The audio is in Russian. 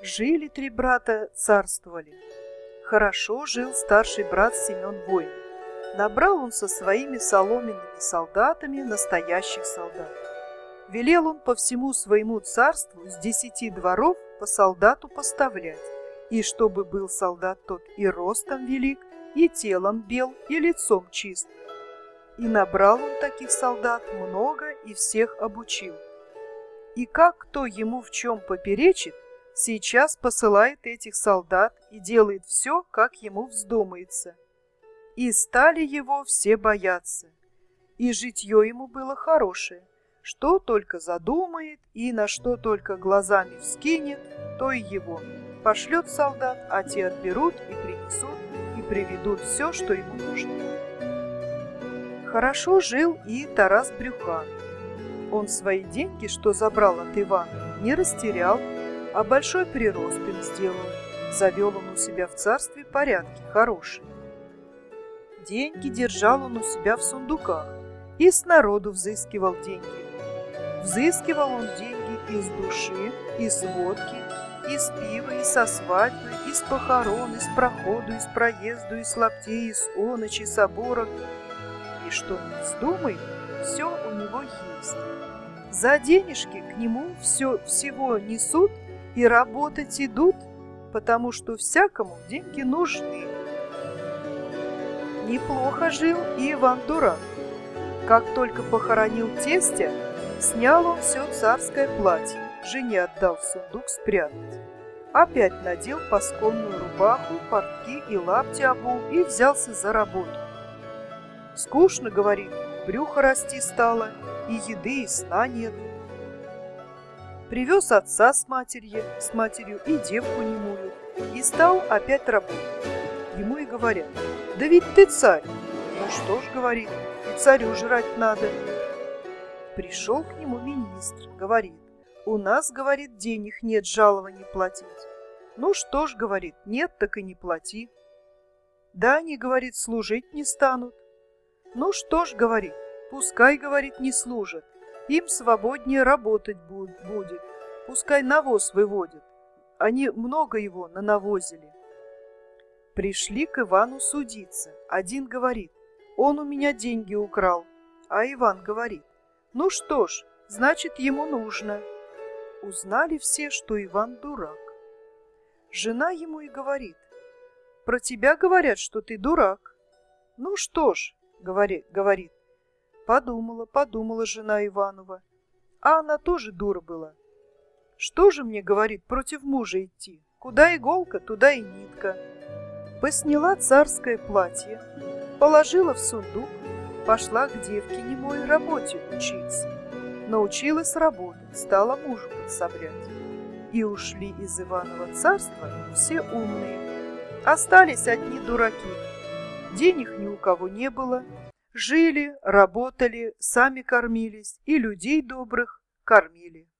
Жили три брата, царствовали. Хорошо жил старший брат Семен воин. Набрал он со своими соломенными солдатами настоящих солдат. Велел он по всему своему царству с 10 дворов по солдату поставлять, и чтобы был солдат тот и ростом велик, и телом бел, и лицом чист. И набрал он таких солдат много и всех обучил. И как кто ему в чем поперечит, сейчас посылает этих солдат и делает все, как ему вздумается. И стали его все бояться. И житье ему было хорошее, что только задумает и на что только глазами вскинет, то и его. Пошлет солдат, а те отберут и принесут, и приведут все, что ему нужно. Хорошо жил и Тарас Брюхан. Он свои деньги, что забрал от Ивана, не растерял, а большой прирост им сделал. Завел он у себя в царстве порядки хорошие. Деньги держал он у себя в сундуках и с народу взыскивал деньги. Взыскивал он деньги из души, из водки, из пива, и со свадьбы, из похорон, из проходу, из проезду, из лаптей, из оночи, соборов. И что не вздумай, все у него есть. За денежки к нему всего несут и работать идут, потому что всякому деньги нужны. Неплохо жил и Иван Дурак. Как только похоронил тестя, снял он все царское платье, жене отдал в сундук спрятать. Опять надел пасконную рубаху, портки и лапти обул и взялся за работу. Скучно, говорит, брюхо расти стало, и еды, и сна нет. Привез отца с матерью и девку немую, и стал опять работать. Ему и говорят: да ведь ты царь. Ну что ж, говорит, и царю жрать надо. Пришел к нему министр, говорит: у нас, говорит, денег нет жалований платить. Ну что ж, говорит, нет, так и не плати. Да они, говорит, служить не станут. Ну что ж, говорит, пускай, говорит, не служат. Им свободнее работать будет. Пускай навоз выводят. Они много его нанавозили. Пришли к Ивану судиться. Один говорит: он у меня деньги украл. А Иван говорит: ну что ж, значит, ему нужно. Узнали все, что Иван дурак. Жена ему и говорит: про тебя говорят, что ты дурак. Ну что ж, говорит, подумала жена Иванова. А она тоже дура была. Что же мне, говорит, против мужа идти? Куда иголка, туда и нитка. Посняла царское платье, положила в сундук, пошла к девке немой работе учиться. Научилась работать, стала мужу подсоблять. И ушли из Иванова царства все умные. Остались одни дураки. Денег ни у кого не было. Жили, работали, сами кормились и людей добрых кормили.